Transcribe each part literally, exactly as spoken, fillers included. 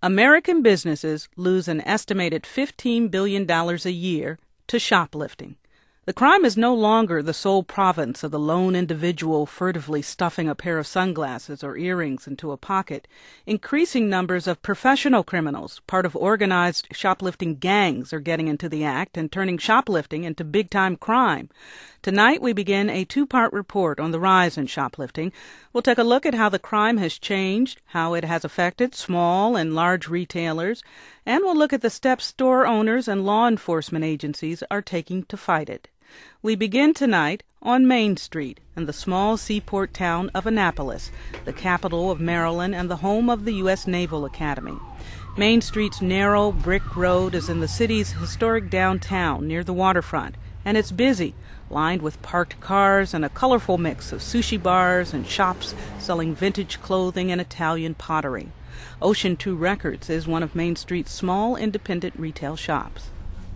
American businesses lose an estimated fifteen billion dollars a year to shoplifting. The crime is no longer the sole province of the lone individual furtively stuffing a pair of sunglasses or earrings into a pocket. Increasing numbers of professional criminals, part of organized shoplifting gangs, are getting into the act and turning shoplifting into big-time crime. Tonight we begin a two-part report on the rise in shoplifting. We'll take a look at how the crime has changed, how it has affected small and large retailers, and we'll look at the steps store owners and law enforcement agencies are taking to fight it. We begin tonight on Main Street in the small seaport town of Annapolis, the capital of Maryland and the home of the U S Naval Academy. Main Street's narrow brick road is in the city's historic downtown near the waterfront, and it's busy, lined with parked cars and a colorful mix of sushi bars and shops selling vintage clothing and Italian pottery. Ocean Two Records is one of Main Street's small independent retail shops.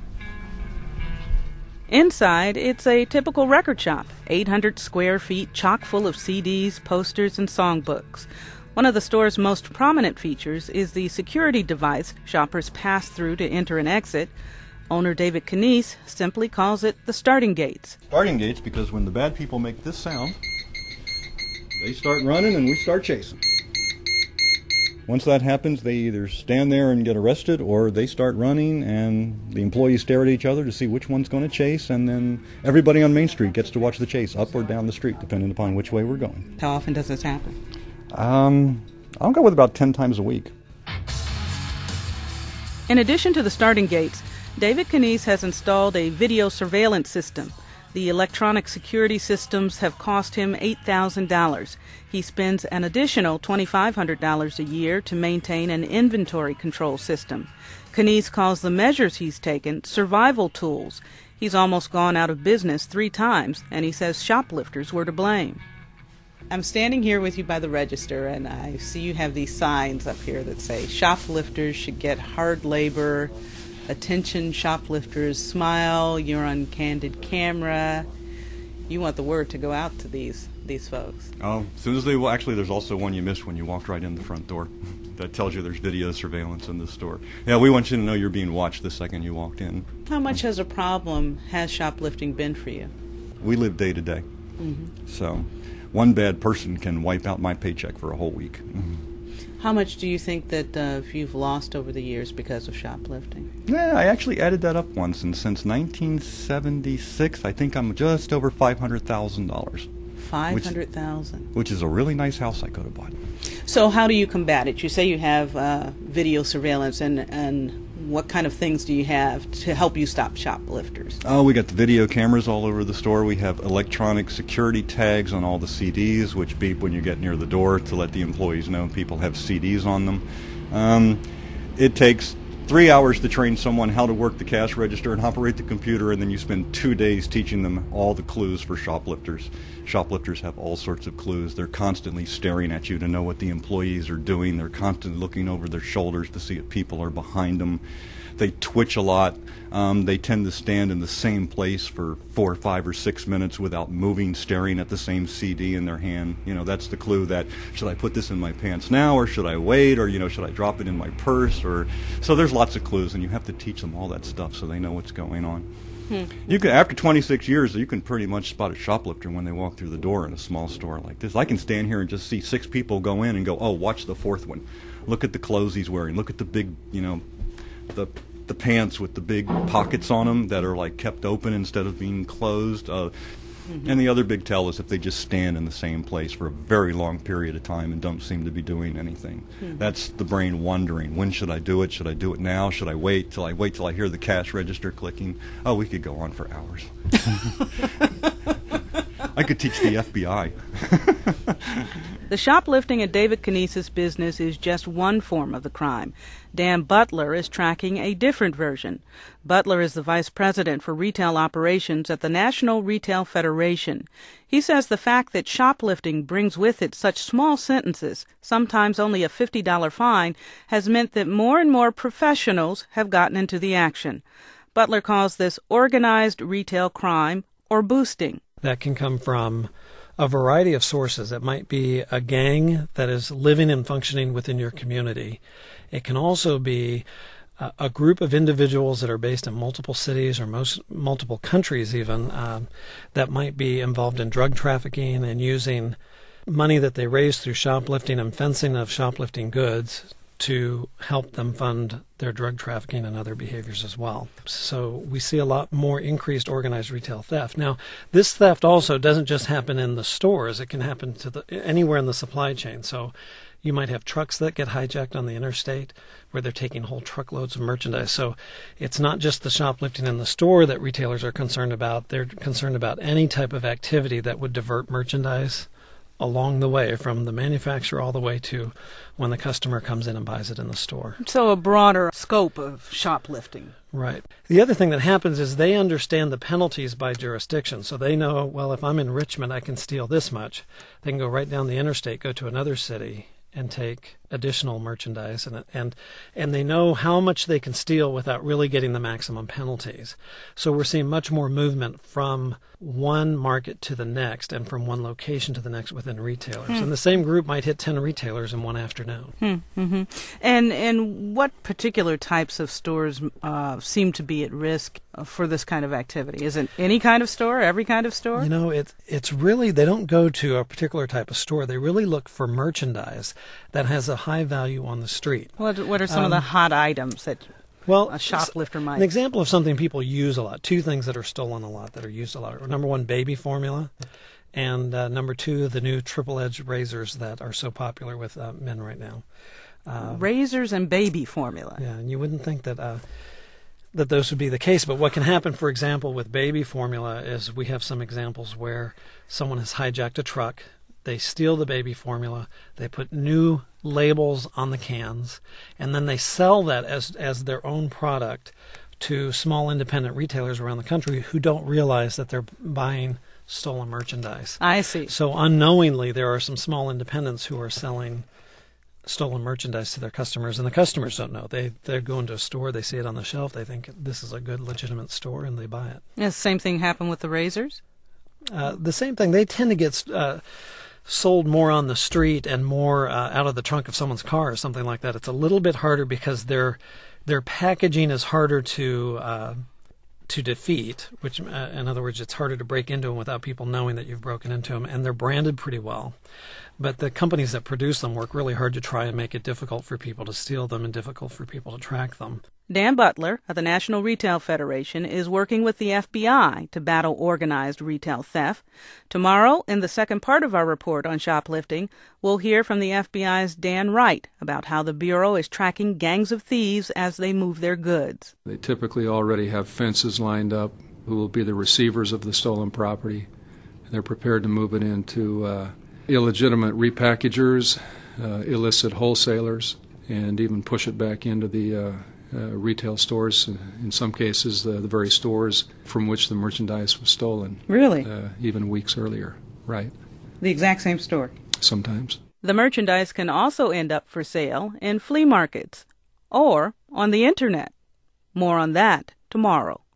Inside, it's a typical record shop, eight hundred square feet chock full of C Ds, posters, and songbooks. One of the store's most prominent features is the security device shoppers pass through to enter and exit. Owner David Canese simply calls it the starting gates. Starting gates because when the bad people make this sound, they start running and we start chasing. Once that happens, they either stand there and get arrested or they start running and the employees stare at each other to see which one's going to chase, and then everybody on Main Street gets to watch the chase up or down the street depending upon which way we're going. How often does this happen? Um, I'll go with about ten times a week. In addition to the starting gates, David Canese has installed a video surveillance system. The electronic security systems have cost him eight thousand dollars. He spends an additional two thousand five hundred dollars a year to maintain an inventory control system. Canese calls the measures he's taken survival tools. He's almost gone out of business three times, and he says shoplifters were to blame. I'm standing here with you by the register, and I see you have these signs up here that say shoplifters should get hard labor. Attention shoplifters, smile, you're on candid camera. You want the word to go out to these these folks. Oh, as soon as they will. Actually, there's also one you missed when you walked right in the front door. That tells you there's video surveillance in the store. Yeah, we want you to know you're being watched the second you walked in. How much has a problem has shoplifting been for you? We live day to day. Mm-hmm. So one bad person can wipe out my paycheck for a whole week. Mm-hmm. How much do you think that uh, you've lost over the years because of shoplifting? Yeah, I actually added that up once, and since nineteen seventy-six, I think I'm just over five hundred thousand dollars. five hundred thousand dollars? Which, which is a really nice house I could have bought. So how do you combat it? You say you have uh, video surveillance, and, and what kind of things do you have to help you stop shoplifters? Oh, we got the video cameras all over the store. We have electronic security tags on all the C Ds, which beep when you get near the door to let the employees know people have C Ds on them. Um, it takes three hours to train someone how to work the cash register and operate the computer, and then you spend two days teaching them all the clues for shoplifters. Shoplifters have all sorts of clues. They're constantly staring at you to know what the employees are doing. They're constantly looking over their shoulders to see if people are behind them. They twitch a lot. Um, they tend to stand in the same place for four, five, or six minutes without moving, staring at the same C D in their hand. You know, that's the clue that, should I put this in my pants now, or should I wait, or, you know, should I drop it in my purse? Or so there's lots of clues, and you have to teach them all that stuff so they know what's going on. Hmm. You can, after twenty-six years, you can pretty much spot a shoplifter when they walk through the door in a small store like this. I can stand here and just see six people go in and go, oh, watch the fourth one. Look at the clothes he's wearing. Look at the big, you know, the the pants with the big pockets on them that are like kept open instead of being closed. Uh, mm-hmm. And the other big tell is if they just stand in the same place for a very long period of time and don't seem to be doing anything. Mm-hmm. That's the brain wondering, when should I do it? Should I do it now? Should I wait till I wait till I hear the cash register clicking? Oh, we could go on for hours. I could teach the F B I. The shoplifting at David Canese's business is just one form of the crime. Dan Butler is tracking a different version. Butler is the vice president for retail operations at the National Retail Federation. He says the fact that shoplifting brings with it such small sentences, sometimes only a fifty dollar fine, has meant that more and more professionals have gotten into the action. Butler calls this organized retail crime, or boosting. That can come from a variety of sources. It might be a gang that is living and functioning within your community. It can also be a, a group of individuals that are based in multiple cities or most multiple countries even, um, that might be involved in drug trafficking and using money that they raise through shoplifting and fencing of shoplifting goods to help them fund their drug trafficking and other behaviors as well. So we see a lot more increased organized retail theft. Now, this theft also doesn't just happen in the stores. It can happen to the, anywhere in the supply chain. So you might have trucks that get hijacked on the interstate where they're taking whole truckloads of merchandise. So it's not just the shoplifting in the store that retailers are concerned about. They're concerned about any type of activity that would divert merchandise along the way, from the manufacturer all the way to when the customer comes in and buys it in the store. So a broader scope of shoplifting. Right. The other thing that happens is they understand the penalties by jurisdiction. So they know, well, if I'm in Richmond, I can steal this much. They can go right down the interstate, go to another city, and take additional merchandise, and and and they know how much they can steal without really getting the maximum penalties. So we're seeing much more movement from one market to the next and from one location to the next within retailers. Hmm. And the same group might hit ten retailers in one afternoon. Hmm. Mm-hmm. And and what particular types of stores uh, seem to be at risk for this kind of activity? Is it any kind of store, every kind of store? You know, it's it's really, they don't go to a particular type of store. They really look for merchandise that has a high value on the street. What what are some um, of the hot items that well, a shoplifter might? An example of something people use a lot, two things that are stolen a lot, that are used a lot. Number one, baby formula. And uh, number two, the new triple-edged razors that are so popular with uh, men right now. Uh, razors and baby formula. Yeah, and you wouldn't think that uh, that those would be the case. But what can happen, for example, with baby formula is we have some examples where someone has hijacked a truck. They steal the baby formula, they put new labels on the cans, and then they sell that as as their own product to small independent retailers around the country who don't realize that they're buying stolen merchandise. I see. So unknowingly, there are some small independents who are selling stolen merchandise to their customers, and the customers don't know. They they go into a store, they see it on the shelf, they think this is a good, legitimate store, and they buy it. Yeah, the same thing happened with the razors? Uh, the same thing. They tend to get uh, sold more on the street and more uh, out of the trunk of someone's car or something like that. It's a little bit harder because their their packaging is harder to uh, to defeat, which uh, in other words, it's harder to break into them without people knowing that you've broken into them, and they're branded pretty well. But the companies that produce them work really hard to try and make it difficult for people to steal them and difficult for people to track them. Dan Butler of the National Retail Federation is working with the F B I to battle organized retail theft. Tomorrow, in the second part of our report on shoplifting, we'll hear from the F B I's Dan Wright about how the Bureau is tracking gangs of thieves as they move their goods. They typically already have fences lined up who will be the receivers of the stolen property. They're prepared to move it into uh, illegitimate repackagers, uh, illicit wholesalers, and even push it back into the uh, uh, retail stores, in some cases uh, the very stores from which the merchandise was stolen. Really? Uh, even weeks earlier, right. The exact same store? Sometimes. The merchandise can also end up for sale in flea markets or on the Internet. More on that tomorrow.